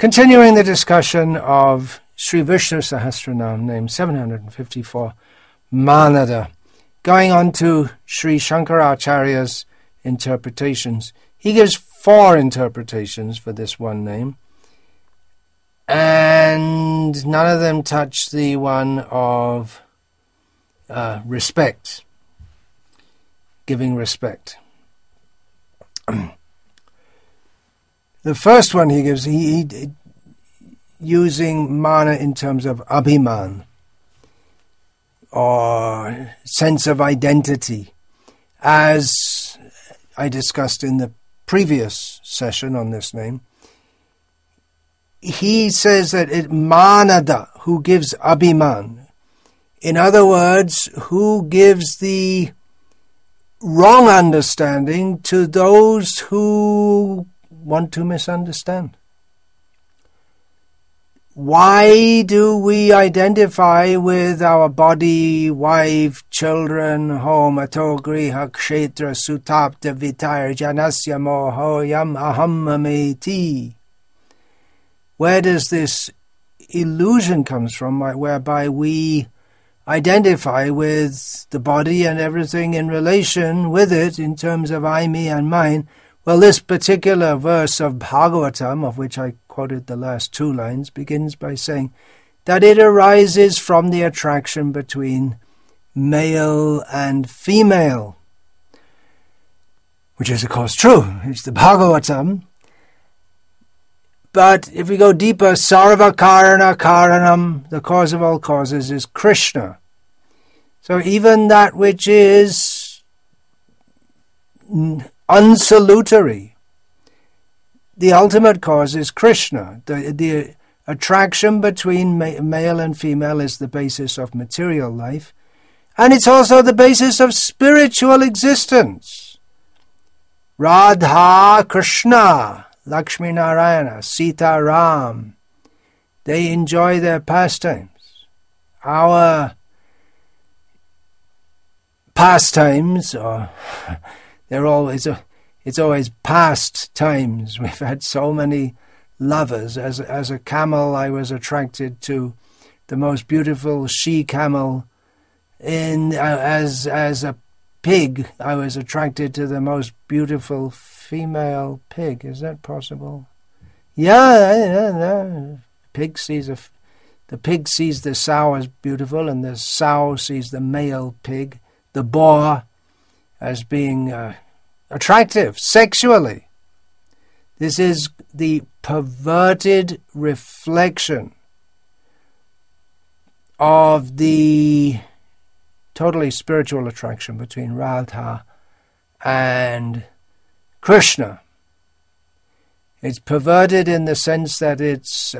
Continuing the discussion of Sri Vishnu Sahasranam, name 754, Manada. Going on to Sri Shankaracharya's interpretations. He gives 4 interpretations for this one name, and none of them touch the one of respect, giving respect. The first one he gives, he using mana in terms of abhiman, or sense of identity, as I discussed in the previous session on this name. He says that it manada, who gives abhiman. In other words, who gives the wrong understanding to those who want to misunderstand. Why do we identify with our body, wife, children, home, ato griha kshetra sutapta vitar janasya mohoyam ahammameti? Where does this illusion comes from, whereby we identify with the body and everything in relation with it in terms of I, me, and mine? Well, this particular verse of Bhagavatam, of which I quoted the last 2 lines, begins by saying that it arises from the attraction between male and female, which is, of course, true. It's the Bhagavatam. But if we go deeper, Sarva Karana Karanam, the cause of all causes, is Krishna. So even that which is unsalutary, the ultimate cause is Krishna. The attraction between male and female is the basis of material life, and it's also the basis of spiritual existence. Radha, Krishna, Lakshmi Narayana, Sita, Ram, they enjoy their pastimes. Our pastimes, it's always past times. We've had so many lovers. As a camel, I was attracted to the most beautiful she-camel. As a pig, I was attracted to the most beautiful female pig. Is that possible? Yeah. The pig sees the sow as beautiful, and the sow sees the male pig, the boar, as being attractive sexually. This is the perverted reflection of the totally spiritual attraction between Radha and Krishna. It's perverted in the sense that it's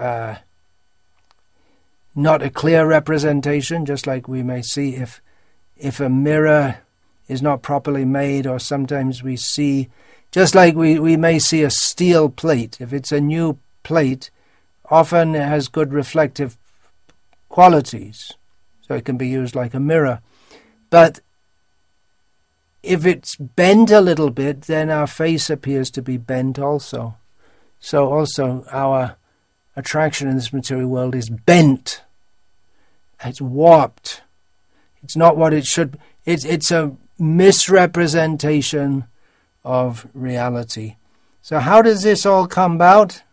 not a clear representation, just like we may see if a mirror is not properly made, or sometimes we see, just like we may see a steel plate. If it's a new plate, often it has good reflective qualities, so it can be used like a mirror. But if it's bent a little bit, then our face appears to be bent also. So also our attraction in this material world is bent. It's warped. It's not what it should be. It's a misrepresentation of reality. So how does this all come about?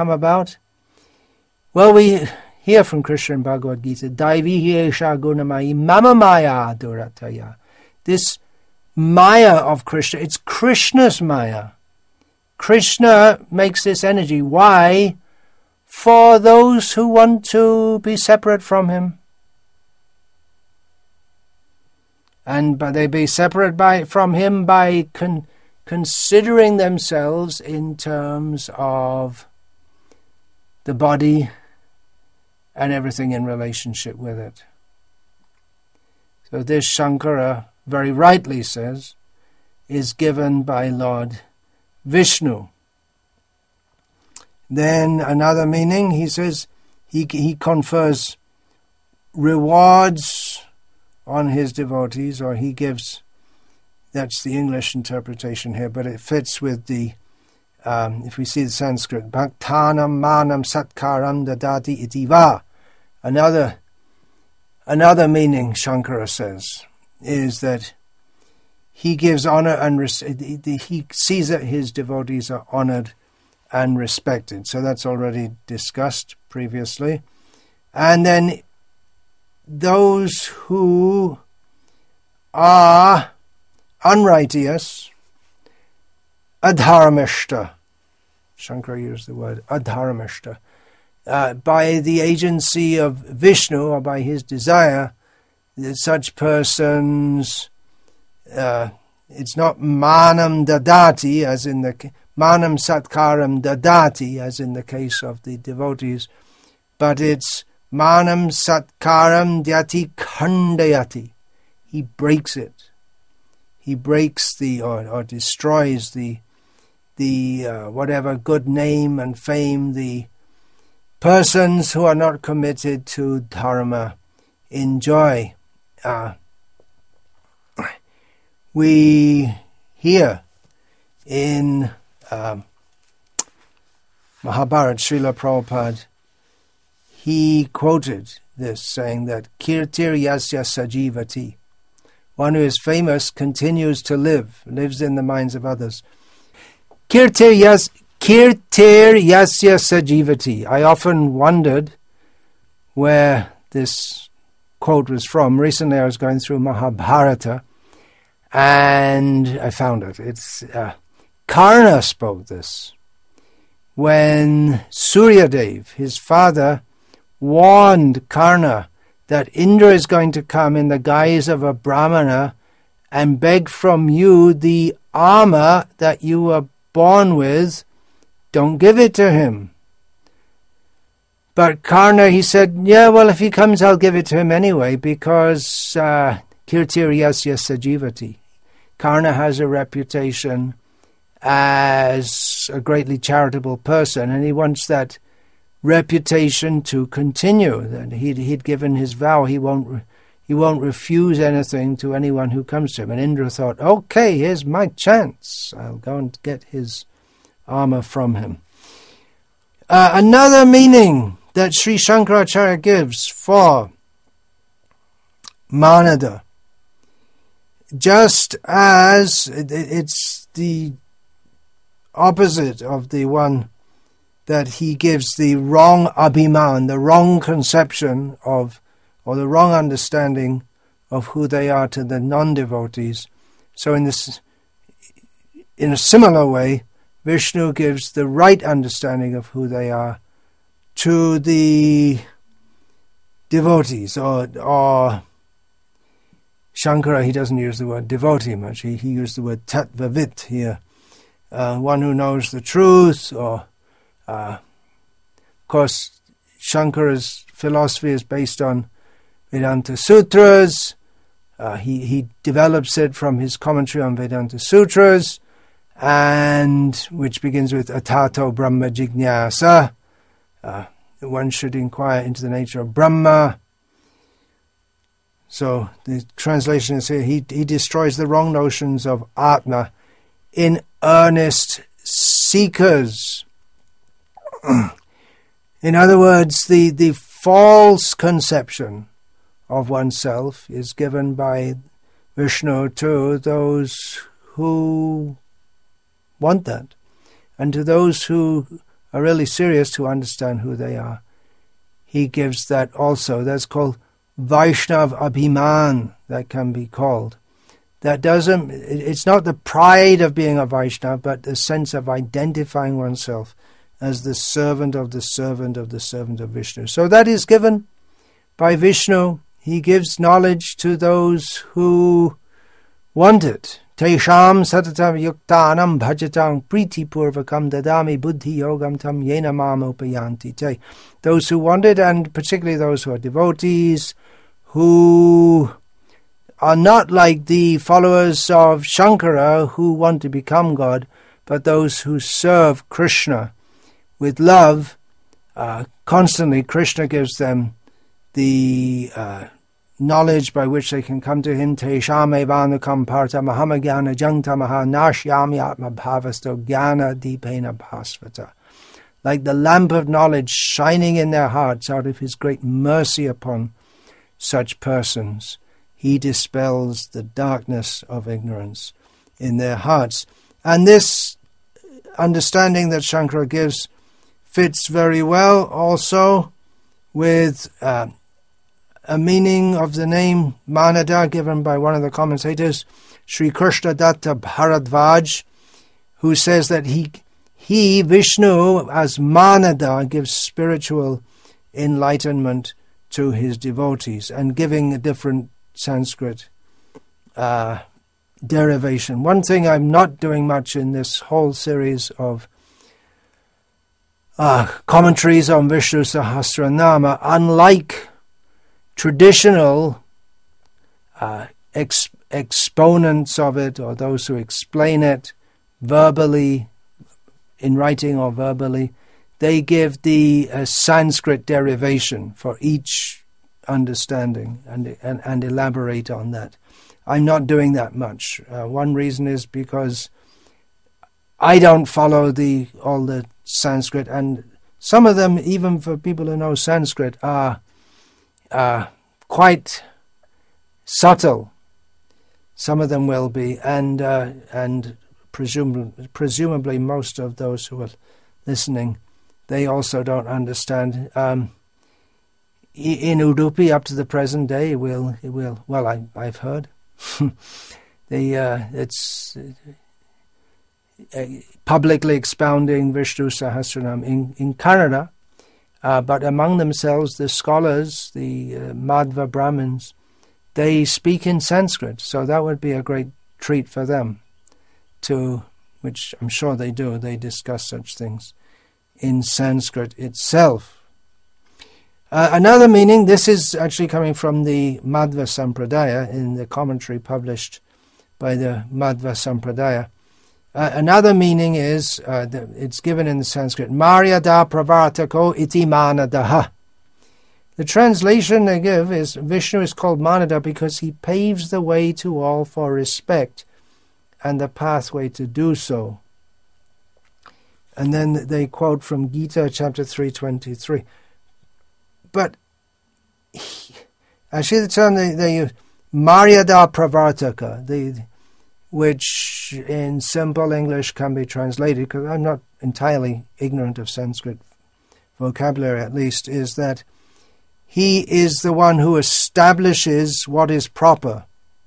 Well, we hear from Krishna in Bhagavad Gita, Daivi Esha Gunamayi Mama Maya Durataya. This Maya of Krishna, it's Krishna's Maya. Krishna makes this energy. Why? For those who want to be separate from him. And they be separate from him by considering themselves in terms of the body and everything in relationship with it. So this Shankara very rightly says is given by Lord Vishnu. Then another meaning, he says, he confers rewards on his devotees, or he gives, that's the English interpretation here, but it fits with the If we see the Sanskrit, bhaktanam manam satkaram dadati iti va. Another meaning, Shankara says, is that he gives honor and he sees that his devotees are honored and respected. So that's already discussed previously. And then those who are unrighteous, adharamishta. Shankara used the word adharamishta. By the agency of Vishnu, or by his desire, such persons, it's not manam dadati, as in the manam satkaram dadati, as in the case of the devotees, but it's manam satkaram dyati khandayati. He breaks it. He breaks or destroys the whatever good name and fame the persons who are not committed to dharma enjoy. We hear in Mahabharata, Srila Prabhupada, he quoted this, saying that kirtir yasya sajivati. One who is famous continues to lives in the minds of others. Kirtir yasya sajivati. I often wondered where this quote was from. Recently I was going through Mahabharata and I found it. It's Karna spoke this when Suryadev, his father, warned Karna that Indra is going to come in the guise of a brahmana and beg from you the armor that you were born with. Don't give it to him. But Karna, he said, yeah, well, if he comes, I'll give it to him anyway, because kirtir yasya sajivati. Karna has a reputation as a greatly charitable person, and he wants that reputation to continue. That he'd given his vow he won't refuse anything to anyone who comes to him. And Indra thought, okay, here's my chance. I'll go and get his armor from him. Another meaning that Sri Shankaracharya gives for manada, just as it's the opposite of the one that he gives the wrong abhiman, the wrong conception of, or the wrong understanding of who they are to the non-devotees. So in a similar way, Vishnu gives the right understanding of who they are to the devotees, or Shankara, he doesn't use the word devotee much. He used the word tattvavit here, one who knows the truth, or of course, Shankara's philosophy is based on Vedanta Sutras. He develops it from his commentary on Vedanta Sutras, and which begins with Atato Brahma Jignasa. One should inquire into the nature of Brahma. So the translation is here, he destroys the wrong notions of Atma in earnest seekers. In other words, the false conception of oneself is given by Vishnu to those who want that, and to those who are really serious to understand who they are. He gives that also. That's called Vaishnav Abhiman, that can be called. It's not the pride of being a Vaishnav, but the sense of identifying oneself as the servant of the servant of the servant of Vishnu. So that is given by Vishnu. He gives knowledge to those who want it. Tesham satatam yuktanam bhajatam priti purvakam dadami buddhi yogam tam yena mam upayanti te. Those who want it, and particularly those who are devotees, who are not like the followers of Shankara who want to become God, but those who serve Krishna with love constantly. Krishna gives them the knowledge by which they can come to him. Te shame vanukam parta mahamagyana jangtamaha nashyami atma bhavasto gyana dipena bhasvata. Like the lamp of knowledge shining in their hearts out of his great mercy upon such persons, he dispels the darkness of ignorance in their hearts. And this understanding that Shankara gives fits very well also with a meaning of the name Manada given by one of the commentators, Sri Krishna Datta Bharadvaj, who says that he, Vishnu, as Manada, gives spiritual enlightenment to his devotees, and giving a different Sanskrit derivation. One thing I'm not doing much in this whole series of commentaries on Vishnu Sahasranama, unlike traditional exponents of it, or those who explain it verbally, in writing or verbally, they give the Sanskrit derivation for each understanding and elaborate on that. I'm not doing that much. One reason is because I don't follow all the Sanskrit, and some of them, even for people who know Sanskrit, are quite subtle. Some of them will be, and presumably most of those who are listening, they also don't understand. In Udupi, up to the present day, it will. Well, I've heard. It's publicly expounding Vishnu Sahasranam in Kannada, but among themselves, the scholars, the Madhva Brahmins, they speak in Sanskrit, so that would be a great treat for them, which I'm sure they do. They discuss such things in Sanskrit itself. Another meaning, this is actually coming from the Madhva Sampradaya in the commentary published by the Madhva Sampradaya. Another meaning is, it's given in the Sanskrit, Maryada Pravartako iti Manadaha. The translation they give is, Vishnu is called Manada because he paves the way to all for respect and the pathway to do so. And then they quote from Gita chapter 3:23. But actually the term they use, Maryada Pravartaka, which in simple English can be translated, because I'm not entirely ignorant of Sanskrit vocabulary at least, is that he is the one who establishes what is proper.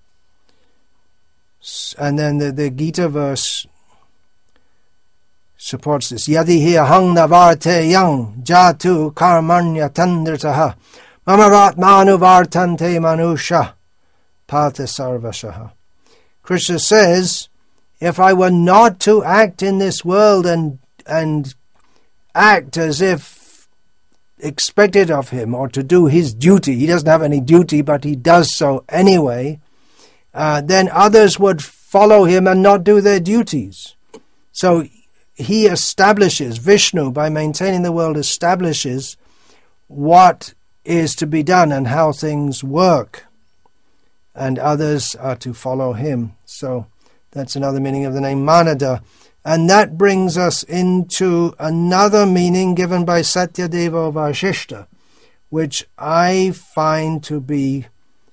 And then the Gita verse supports this. Yadi hi ahang navarte yang jatu karmanya tandritaha mamaratmanu vartante manusha pata sarvashaha. Krishna says, if I were not to act in this world and act as if expected of him, or to do his duty, he doesn't have any duty, but he does so anyway, then others would follow him and not do their duties. So he establishes, Vishnu, by maintaining the world, establishes what is to be done and how things work, and others are to follow him. So that's another meaning of the name Manada. And that brings us into another meaning given by Satyadeva Vasishta, which I find to be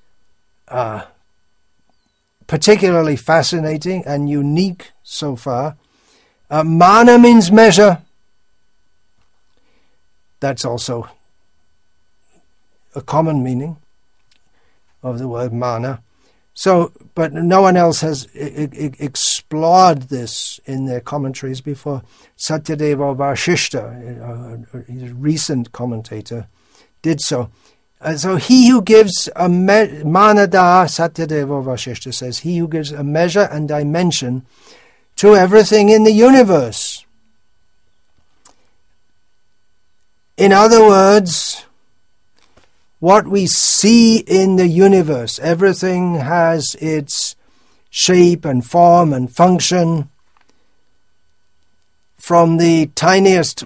particularly fascinating and unique so far. Mana means measure. That's also a common meaning of the word mana. So, but no one else has explored this in their commentaries before. Satyadeva Vasishta, a recent commentator, did so. So he who gives a manada, Satyadeva Vasishta says, he who gives a measure and dimension to everything in the universe. In other words, what we see in the universe, everything has its shape and form and function, from the tiniest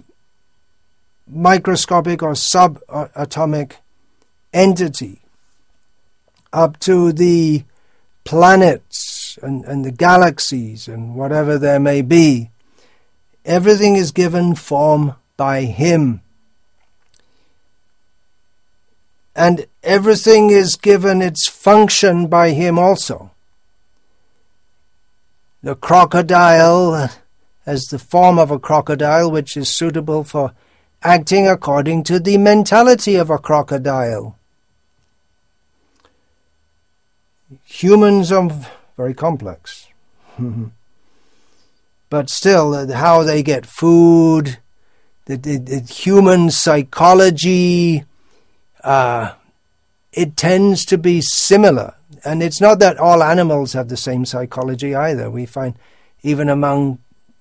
microscopic or subatomic entity up to the planets and the galaxies and whatever there may be. Everything is given form by him. And everything is given its function by him also. The crocodile has the form of a crocodile, which is suitable for acting according to the mentality of a crocodile. Humans are very complex. But still, how they get food, the human psychology, it tends to be similar. And it's not that all animals have the same psychology either. We find even among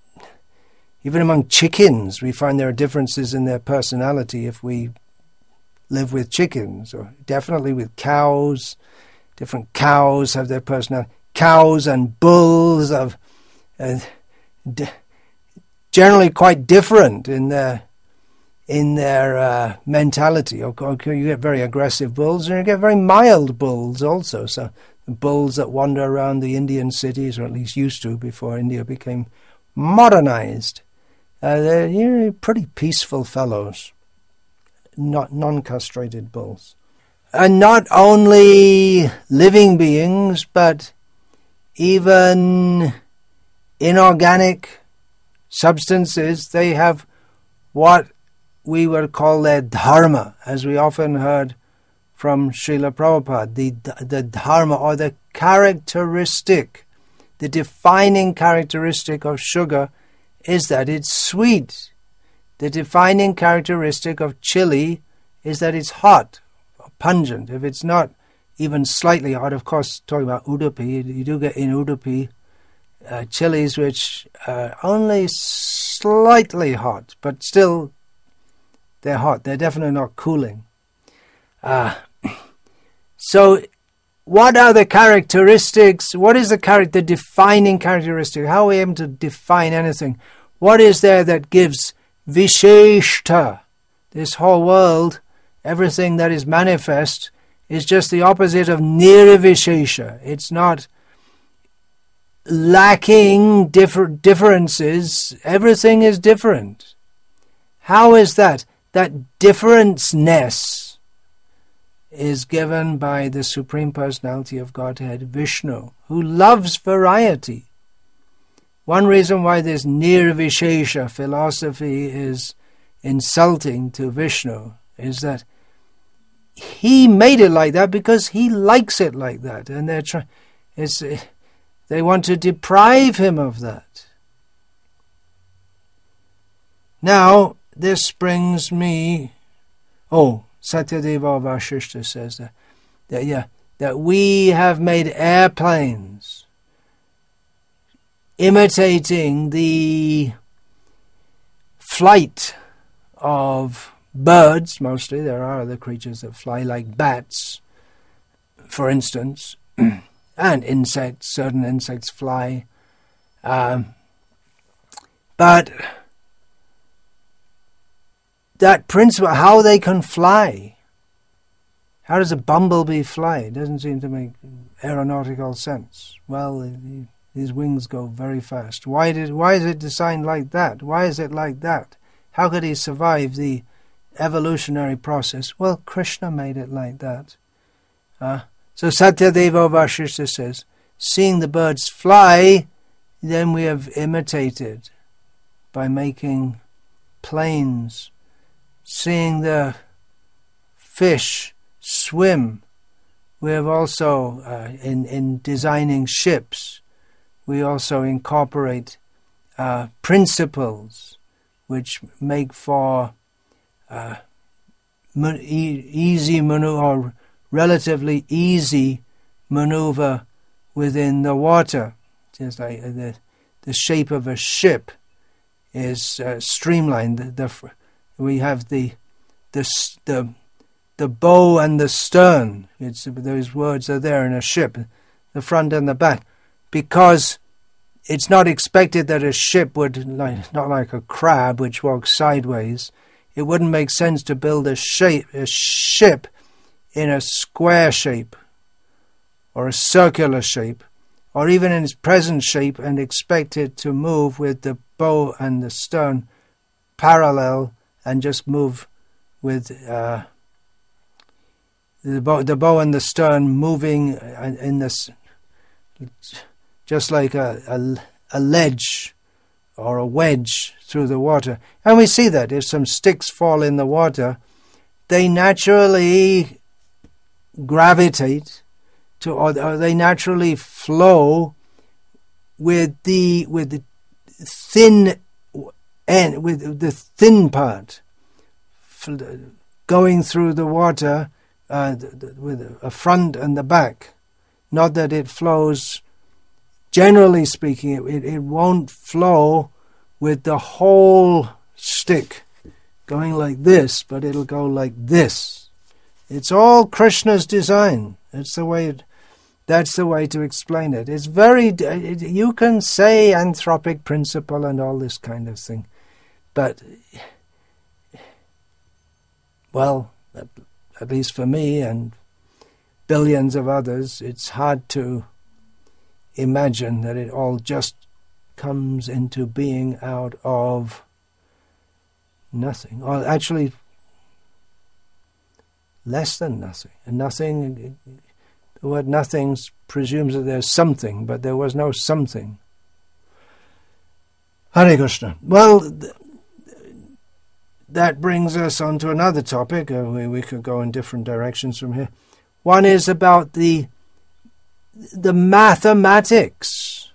chickens, we find there are differences in their personality if we live with chickens, or definitely with cows. Different cows have their personality. Cows and bulls have generally quite different in their mentality. You get very aggressive bulls, and you get very mild bulls also. So the bulls that wander around the Indian cities, or at least used to before India became modernized, they're pretty peaceful fellows, not non-castrated bulls. And not only living beings, but even inorganic substances, they have what we would call their dharma, as we often heard from Srila Prabhupada. The dharma, or the characteristic, the defining characteristic of sugar is that it's sweet. The defining characteristic of chili is that it's hot, pungent. If it's not even slightly hot, of course, talking about Udupi, you do get in Udupi chilies which are only slightly hot, but still they're hot. They're definitely not cooling. So what are the characteristics? What is the defining characteristic? How are we able to define anything? What is there that gives Visheshta? This whole world, everything that is manifest, is just the opposite of Nirvishesha. It's not lacking differences. Everything is different. How is that? That differenceness is given by the Supreme Personality of Godhead, Vishnu, who loves variety. One reason why this Nirvishesha philosophy is insulting to Vishnu is that he made it like that because he likes it like that, and they want to deprive him of that. Now, this brings me... Satyadeva Vasishta says that we have made airplanes imitating the flight of birds, mostly. There are other creatures that fly, like bats, for instance, and insects. Certain insects fly. But that principle, how they can fly, how does a bumblebee fly? It doesn't seem to make aeronautical sense. Well, his wings go very fast. Why is it designed like that? Why is it like that? How could he survive the evolutionary process? Well, Krishna made it like that. So Satyadeva Vasishta says, seeing the birds fly, then we have imitated by making planes. Seeing the fish swim, we have also, in designing ships, we also incorporate principles which make for easy maneuver, or relatively easy maneuver within the water. Just like the shape of a ship is streamlined. We have the bow and the stern. Those words are there in a ship, the front and the back, because it's not expected that a ship would, not like a crab which walks sideways. It wouldn't make sense to build a ship in a square shape or a circular shape, or even in its present shape, and expect it to move with the bow and the stern parallel, and just move with the bow and the stern moving in this, just like a ledge or a wedge through the water. And we see that if some sticks fall in the water, they naturally gravitate to, or they naturally flow with the thin end, with the thin part going through the water with a front and the back. Not that it flows, generally speaking, it won't flow with the whole stick going like this, but it'll go like this. It's all Krishna's design. That's the way to explain it. It's you can say anthropic principle and all this kind of thing, but, well, at least for me and billions of others, it's hard to imagine that it all just comes into being out of nothing, or actually less than nothing. And nothing, the word nothing presumes that there's something, but there was no something. Hare Krishna. Well, that brings us on to another topic. We could go in different directions from here. One is about the mathematics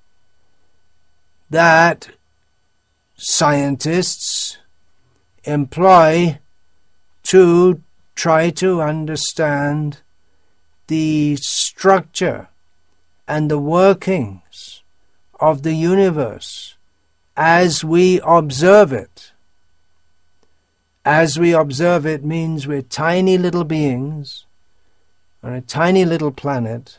that scientists employ to try to understand the structure and the workings of the universe as we observe it. As we observe it means we're tiny little beings on a tiny little planet,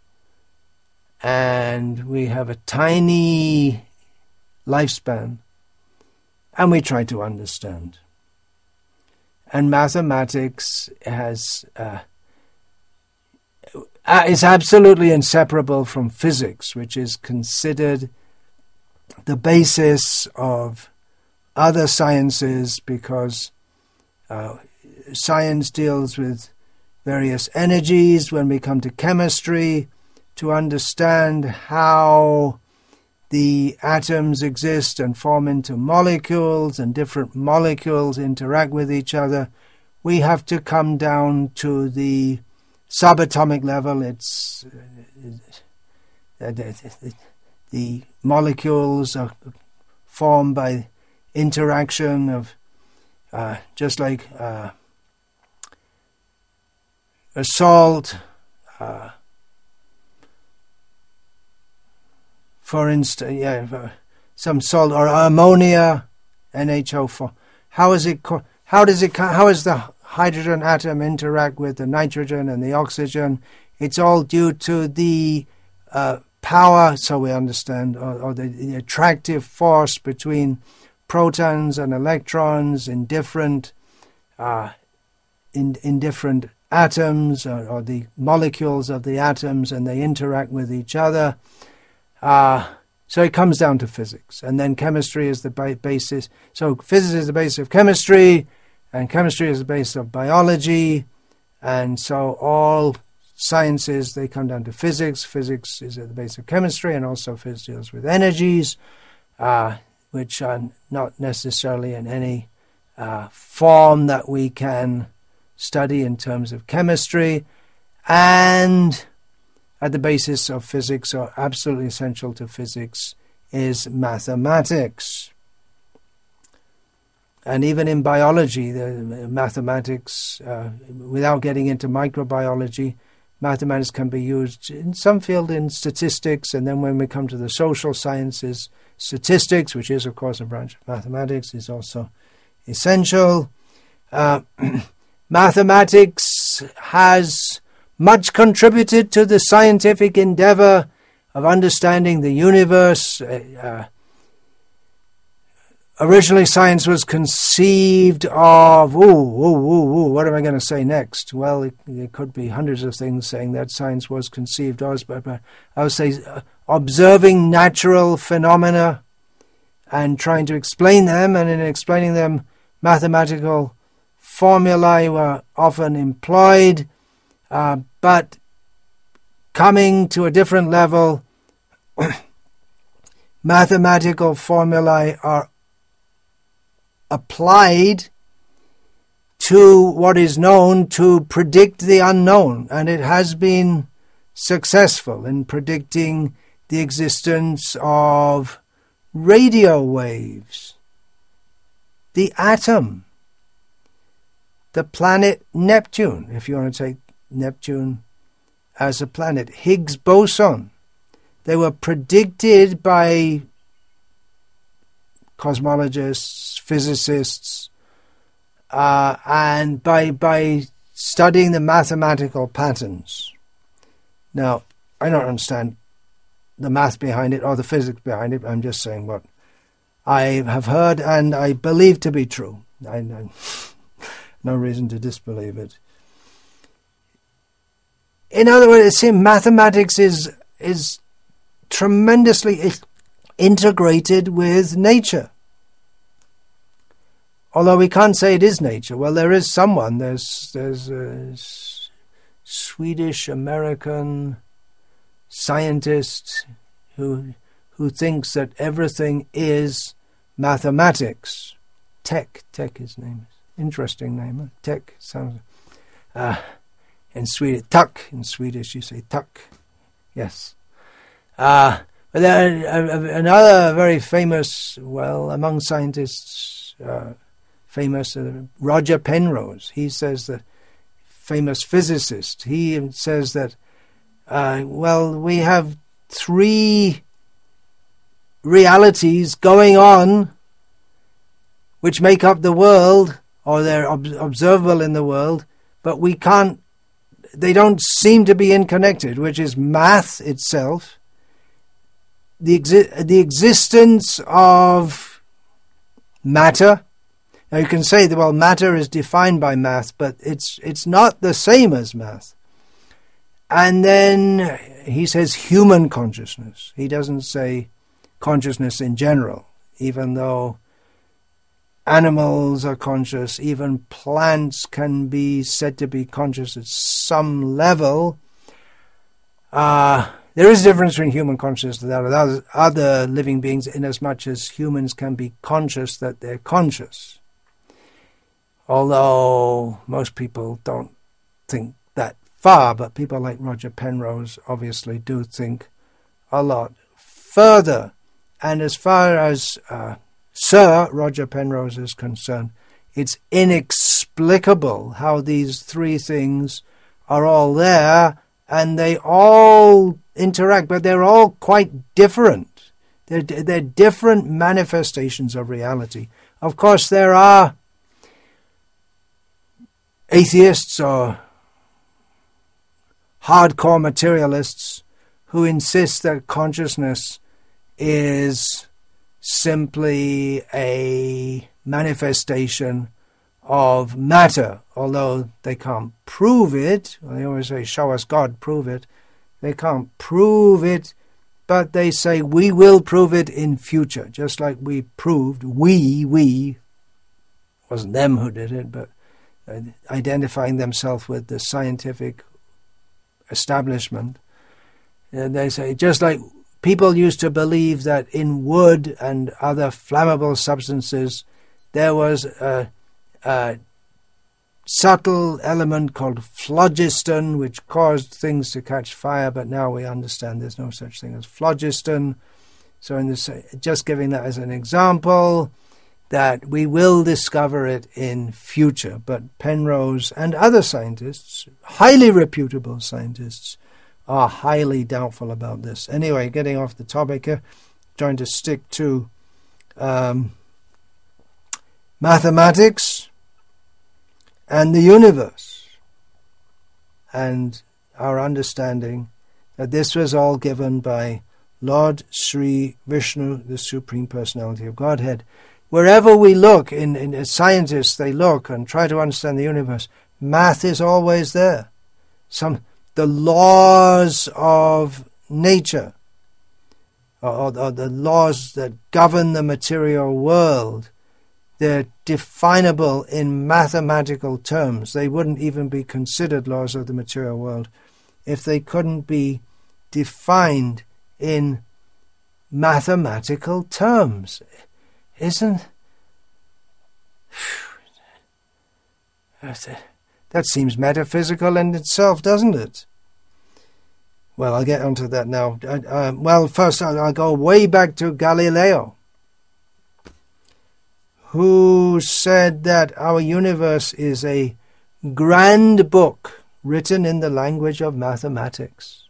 and we have a tiny lifespan, and we try to understand. And mathematics is absolutely inseparable from physics, which is considered the basis of other sciences, because science deals with various energies. When we come to chemistry, to understand how the atoms exist and form into molecules, and different molecules interact with each other, we have to come down to the subatomic level. It's the molecules are formed by interaction of just like a salt, for instance, some salt or ammonia, NHO4. How does the hydrogen atom interact with the nitrogen and the oxygen? It's all due to the power, so we understand, or the attractive force between protons and electrons in different in different atoms, or the molecules of the atoms, and they interact with each other. So it comes down to physics, and then chemistry is the basis. So physics is the basis of chemistry, and chemistry is the basis of biology, and so all sciences, they come down to physics. Physics is at the base of chemistry, and also physics deals with energies, which are not necessarily in any form that we can study in terms of chemistry. And at the basis of physics, or absolutely essential to physics, is mathematics. And even in biology, the mathematics, without getting into microbiology, mathematics can be used in some field in statistics, and then when we come to the social sciences, statistics, which is of course a branch of mathematics, is also essential. Mathematics has much contributed to the scientific endeavor of understanding the universe. originally science was conceived of, what am I going to say next? Well, it could be hundreds of things saying that science was conceived of, but I would say observing natural phenomena and trying to explain them, and in explaining them, mathematical formulae were often employed, but coming to a different level, mathematical formulae are applied to what is known to predict the unknown, and it has been successful in predicting the existence of radio waves, the atom, the planet Neptune, if you want to take Neptune as a planet, Higgs boson. They were predicted by cosmologists, physicists, and by studying the mathematical patterns. Now, I don't understand the math behind it or the physics behind it. I'm just saying what I have heard and I believe to be true. I know no reason to disbelieve it. In other words, it seems mathematics is tremendously integrated with nature. Although we can't say it is nature. Well, there is someone. There's a Swedish-American scientist who thinks that everything is mathematics. Tech his name is. Interesting name. Huh? Tech sounds in Swedish. Tuck in Swedish you say tuck. Yes. But another very famous, well, among scientists, famous Roger Penrose. He says that, famous physicist. He says that, we have three realities going on which make up the world, or they're observable in the world, but they don't seem to be interconnected, which is math itself, the existence of matter. Now you can say that, well, matter is defined by math, but it's not the same as math. And then he says human consciousness. He doesn't say consciousness in general, even though animals are conscious, even plants can be said to be conscious at some level. There is a difference between human consciousness and other living beings, in as much as humans can be conscious that they're conscious. Although most people don't think that far, but people like Roger Penrose obviously do think a lot further. And as far as Sir Roger Penrose is concerned, it's inexplicable how these three things are all there and they all interact, but they're all quite different. They're different manifestations of reality. Of course, there are atheists or hardcore materialists who insist that consciousness is simply a manifestation of matter, although they can't prove it. They always say, show us God, prove it. They can't prove it, but they say, we will prove it in future, just like we proved, we, wasn't them who did it, but identifying themselves with the scientific establishment. And they say, just like people used to believe that in wood and other flammable substances there was a subtle element called phlogiston which caused things to catch fire, but now we understand there's no such thing as phlogiston. So in this, just giving that as an example, that we will discover it in future. But Penrose and other scientists, highly reputable scientists, are highly doubtful about this. Anyway, getting off the topic here, trying to stick to mathematics and the universe, and our understanding that this was all given by Lord Sri Vishnu, the Supreme Personality of Godhead. Wherever we look, in scientists, they look and try to understand the universe, math is always there. The laws of nature, or the laws that govern the material world, they're definable in mathematical terms. They wouldn't even be considered laws of the material world if they couldn't be defined in mathematical terms. That seems metaphysical in itself, doesn't it? Well, I'll get onto that now. First I'll go way back to Galileo, who said that our universe is a grand book written in the language of mathematics.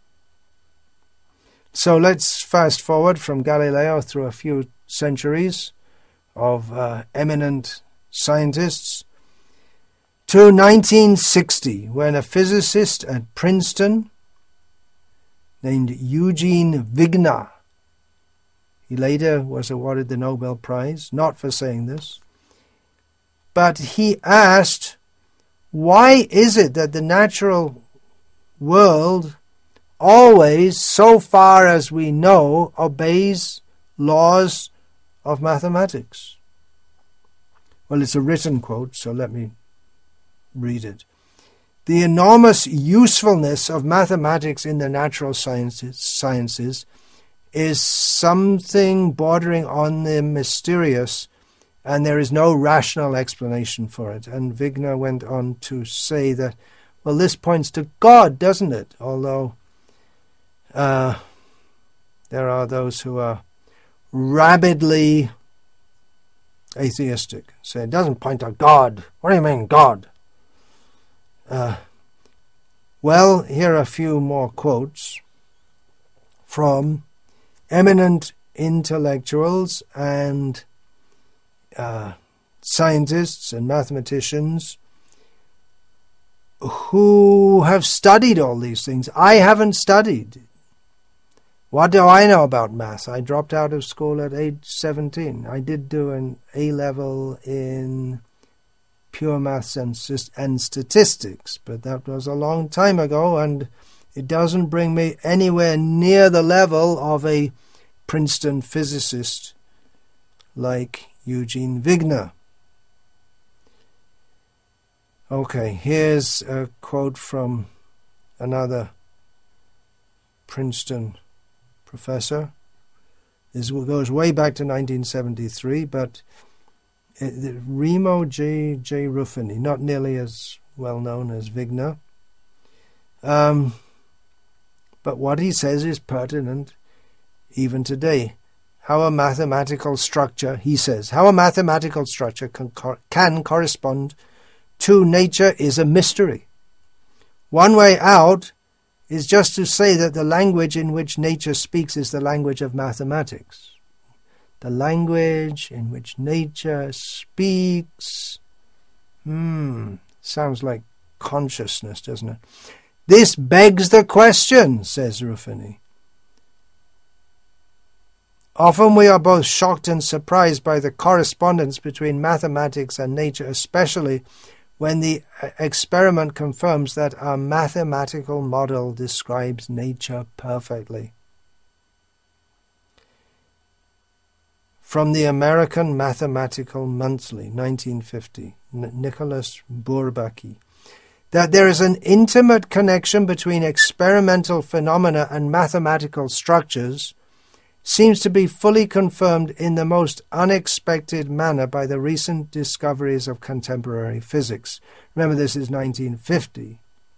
So let's fast forward from Galileo through a few centuries of eminent scientists to 1960, when a physicist at Princeton named Eugene Wigner, he later was awarded the Nobel Prize, not for saying this, but he asked, why is it that the natural world always, so far as we know, obeys laws of mathematics? Well, it's a written quote, so let me read it. The enormous usefulness of mathematics in the natural sciences is something bordering on the mysterious, and there is no rational explanation for it. And Wigner went on to say that, well, this points to God, doesn't it? Although there are those who are rabidly atheistic, say it doesn't point to God. What do you mean, God? Well, here are a few more quotes from eminent intellectuals and scientists and mathematicians who have studied all these things. I haven't studied. What do I know about math? I dropped out of school at age 17. I did do an A-level in pure maths and statistics, but that was a long time ago, and it doesn't bring me anywhere near the level of a Princeton physicist like Eugene Wigner. Okay, here's a quote from another Princeton professor. This goes way back to 1973, but Remo J. Ruffini, not nearly as well known as Wigner. But what he says is pertinent even today. How a mathematical structure, he says, how a mathematical structure can correspond to nature is a mystery. One way out is just to say that the language in which nature speaks is the language of mathematics. The language in which nature speaks. Sounds like consciousness, doesn't it? This begs the question, says Ruffini. Often we are both shocked and surprised by the correspondence between mathematics and nature, especially when the experiment confirms that our mathematical model describes nature perfectly. From the American Mathematical Monthly, 1950, Nicholas Bourbaki, that there is an intimate connection between experimental phenomena and mathematical structures seems to be fully confirmed in the most unexpected manner by the recent discoveries of contemporary physics. Remember, this is 1950.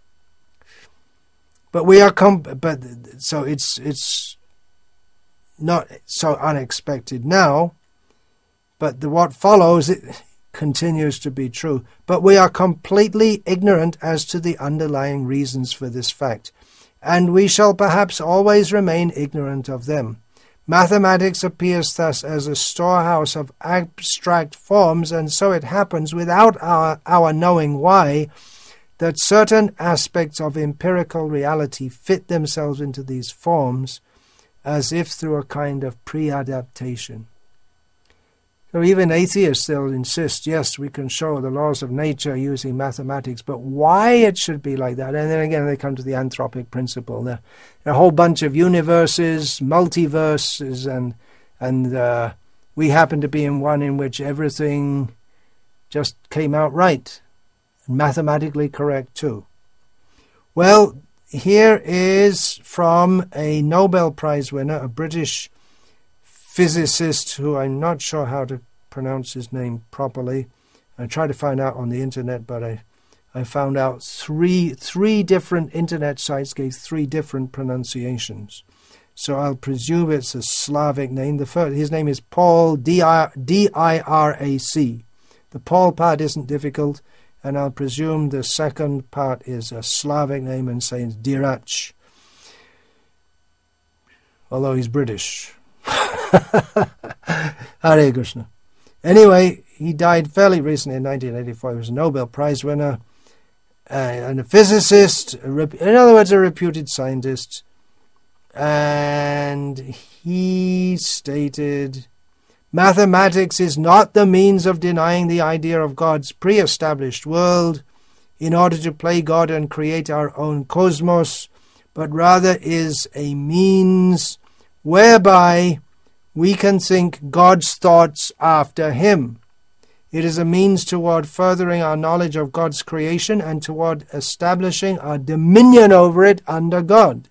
But so it's not so unexpected now, but what follows it continues to be true. But we are completely ignorant as to the underlying reasons for this fact, and we shall perhaps always remain ignorant of them. Mathematics appears thus as a storehouse of abstract forms, and so it happens, without our knowing why, that certain aspects of empirical reality fit themselves into these forms, as if through a kind of pre-adaptation. So even atheists still insist, yes, we can show the laws of nature using mathematics, but why it should be like that? And then again, they come to the anthropic principle. There are a whole bunch of universes, multiverses, and we happen to be in one in which everything just came out right, and mathematically correct too. Well, here is from a Nobel Prize winner, a British physicist who I'm not sure how to pronounce his name properly. I tried to find out on the internet, but I found out three different internet sites gave three different pronunciations. So I'll presume it's a Slavic name. His name is Paul, D-I-R-A-C. The Paul part isn't difficult, and I'll presume the second part is a Slavic name and saying Dirac, although he's British. Hare Krishna. Anyway, he died fairly recently in 1984. He was a Nobel Prize winner and a physicist, in other words, a reputed scientist. And he stated, mathematics is not the means of denying the idea of God's pre-established world in order to play God and create our own cosmos, but rather is a means whereby we can think God's thoughts after him. It is a means toward furthering our knowledge of God's creation and toward establishing our dominion over it under God.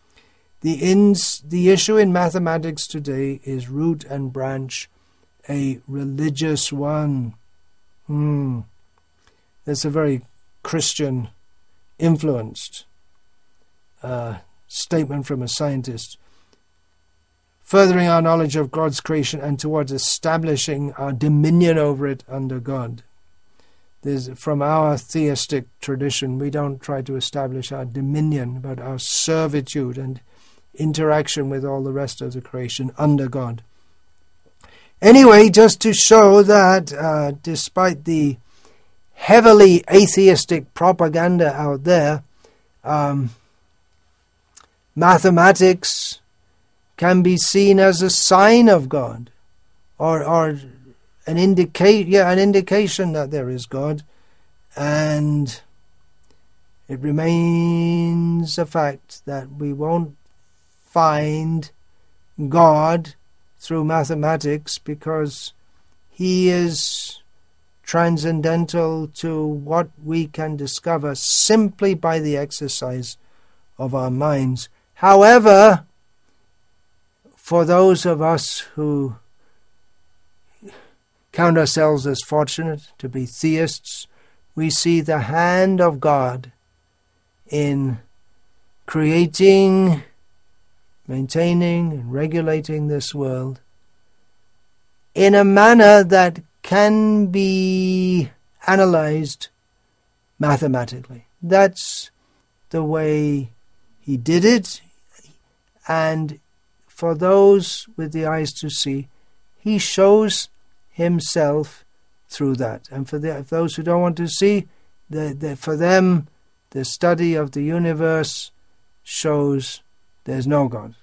The issue in mathematics today is root and branch, a religious one. That's a very Christian-influenced statement from a scientist. Furthering our knowledge of God's creation and towards establishing our dominion over it under God. From our theistic tradition, we don't try to establish our dominion, but our servitude and interaction with all the rest of the creation under God. Anyway, just to show that despite the heavily atheistic propaganda out there, mathematics can be seen as a sign of God, or an indication that there is God, and it remains a fact that we won't find God through mathematics because he is transcendental to what we can discover simply by the exercise of our minds. However, for those of us who count ourselves as fortunate to be theists, we see the hand of God in creating, maintaining, and regulating this world in a manner that can be analyzed mathematically. That's the way he did it, and for those with the eyes to see, he shows himself through that. And for those who don't want to see, for them, the study of the universe shows there's no God.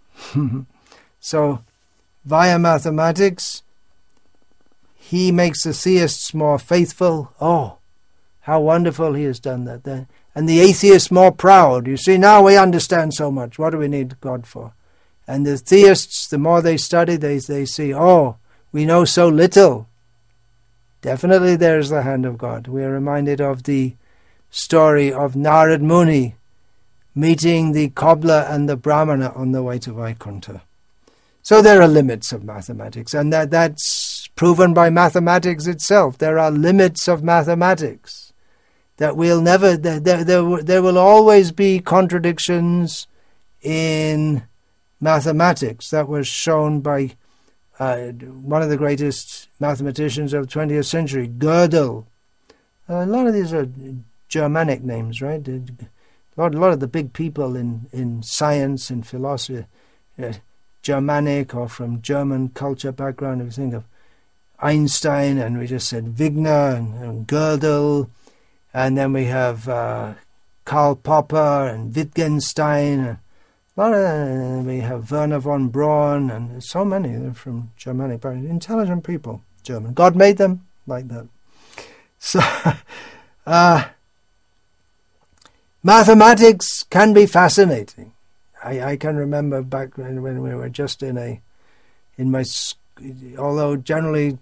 So, via mathematics, he makes the theists more faithful. Oh, how wonderful he has done that. And the atheists more proud. You see, now we understand so much. What do we need God for? And the theists, the more they study, they see, oh, we know so little. Definitely there is the hand of God. We are reminded of the story of Narad Muni meeting the cobbler and the brahmana on the way to Vaikuntha. So there are limits of mathematics, and that's proven by mathematics itself. There are limits of mathematics. That we'll never, there will always be contradictions in mathematics. That was shown by one of the greatest mathematicians of the 20th century, Gödel. A lot of these are Germanic names, right? A lot of the big people in science and philosophy, Germanic or from German culture background. If you think of Einstein, and we just said Wigner and Gödel, and then we have Karl Popper and Wittgenstein, We have Werner von Braun and so many. They're from Germany, very intelligent people, German. God made them like that. So, mathematics can be fascinating. I can remember back when we were just although generally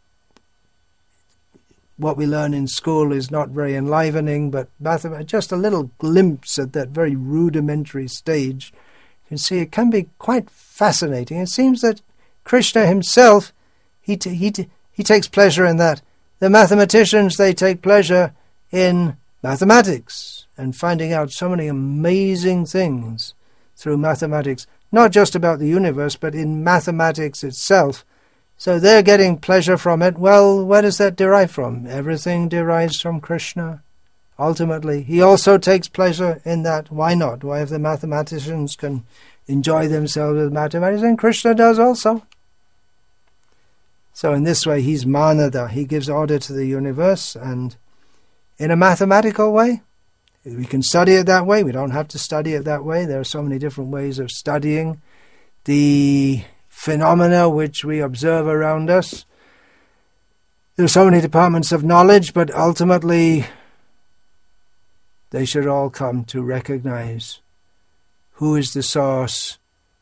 what we learn in school is not very enlivening, but just a little glimpse at that very rudimentary stage, you can see it can be quite fascinating. It seems that Krishna himself, he takes pleasure in that. The mathematicians, they take pleasure in mathematics and finding out so many amazing things through mathematics, not just about the universe, but in mathematics itself. So they're getting pleasure from it. Well, where does that derive from? Everything derives from Krishna. Ultimately, he also takes pleasure in that. Why not? Why, if the mathematicians can enjoy themselves with mathematics, and Krishna does also. So in this way, he's Manada. He gives order to the universe, and in a mathematical way. We can study it that way. We don't have to study it that way. There are so many different ways of studying the phenomena which we observe around us. There are so many departments of knowledge, but ultimately they should all come to recognize who is the source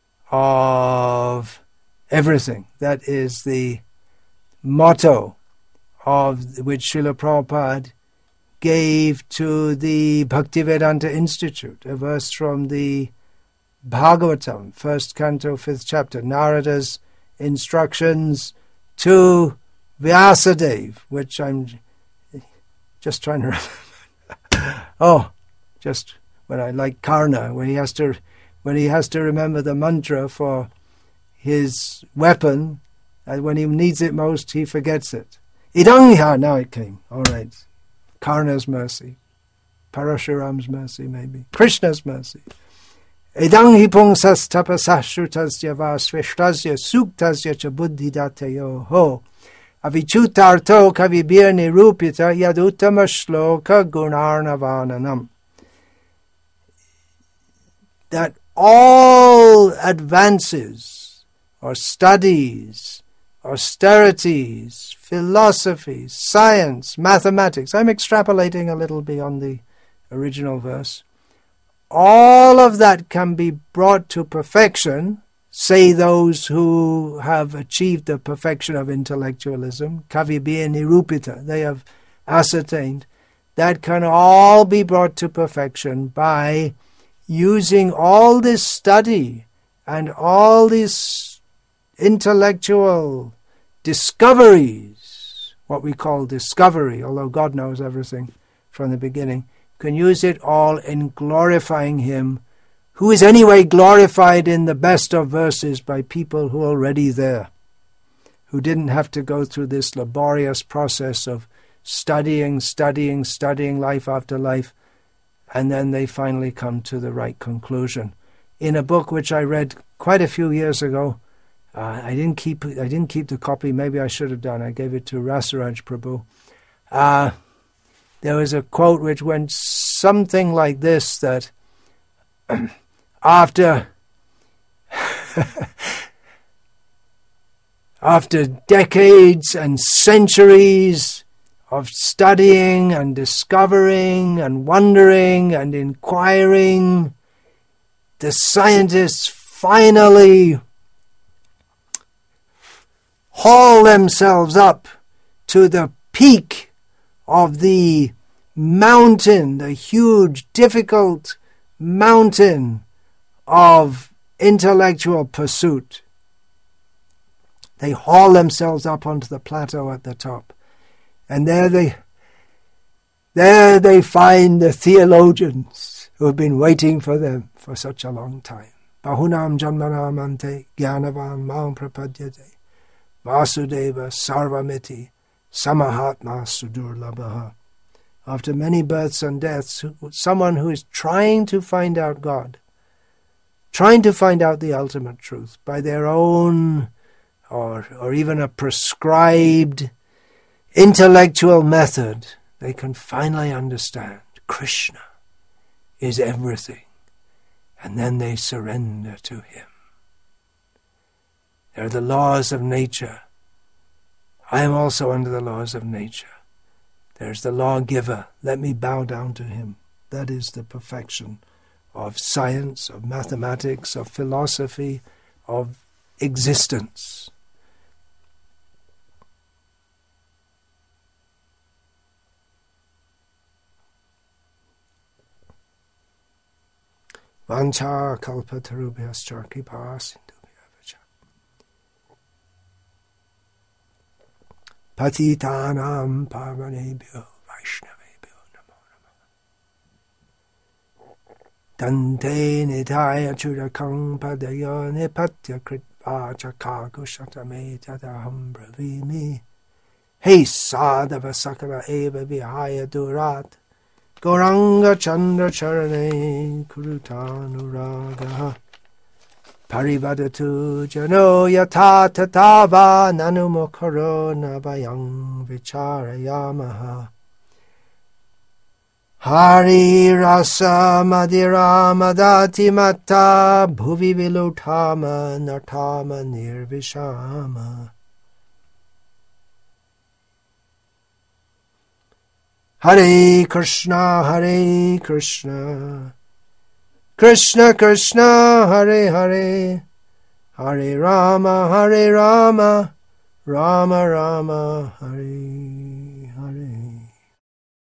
of everything. That is the motto of which Srila Prabhupada gave to the Bhaktivedanta Institute, a verse from the Bhagavatam, 1st canto, 5th chapter, Narada's instructions to Vyasadeva, which I'm just trying to remember. Just when I like Karna, when he has to remember the mantra for his weapon, and when he needs it most, he forgets it. Idangha, now it came. All right. Karna's mercy, Parashuram's mercy, maybe Krishna's mercy. Idang hi pungsas tapasashrutasya va sveshtasya suktasya cha buddhidatayo ho avichutarto kavibir nirupita yaduttama shloka gunarnavananam. That all advances or studies, austerities, philosophy, science, mathematics, I'm extrapolating a little beyond the original verse, all of that can be brought to perfection, say those who have achieved the perfection of intellectualism, kavibir nirupita, they have ascertained, that can all be brought to perfection by using all this study and all these intellectual discoveries, what we call discovery, although God knows everything from the beginning, can use it all in glorifying Him, who is anyway glorified in the best of verses by people who are already there, who didn't have to go through this laborious process of studying life after life, and then they finally come to the right conclusion. In a book which I read quite a few years ago, I didn't keep the copy. Maybe I should have done. I gave it to Rasaraj Prabhu. There was a quote which went something like this: that after decades and centuries of studying and discovering and wondering and inquiring, the scientists finally haul themselves up to the peak of the mountain, the huge, difficult mountain of intellectual pursuit. They haul themselves up onto the plateau at the top. And there they find the theologians who have been waiting for them for such a long time. Bahunam janmanam ante gyanavan maam prapadyate Vasudeva sarvamiti samahatma sudurlabhaha. After many births and deaths, someone who is trying to find out God, trying to find out the ultimate truth by their own or even a prescribed intellectual method, they can finally understand Krishna is everything. and then they surrender to him. There are the laws of nature. I am also under the laws of nature. There's the lawgiver. Let me bow down to him. That is the perfection of science, of mathematics, of philosophy, of existence. Vancha kalpatarubhyascha kripa sindhubhya patitanam pavanebhyo vaishnavebhyo namo namaha. Dante nitaya churakam padaya nipatya kritva chakakushatame tadaham bravimi. Hey sadhava sakara eva vihaya durat Gauranga Chandra Charane Kurutanuraga Parivadatu Jano Yata Tatava Nanumokaro Navayang Vicharayamaha Hari Rasa Madira Madati Mata Bhuvi Vilutama Nartama Nirvishama Hare Krishna, Krishna Krishna, Hare Hare, Hare Rama, Rama Rama, Hare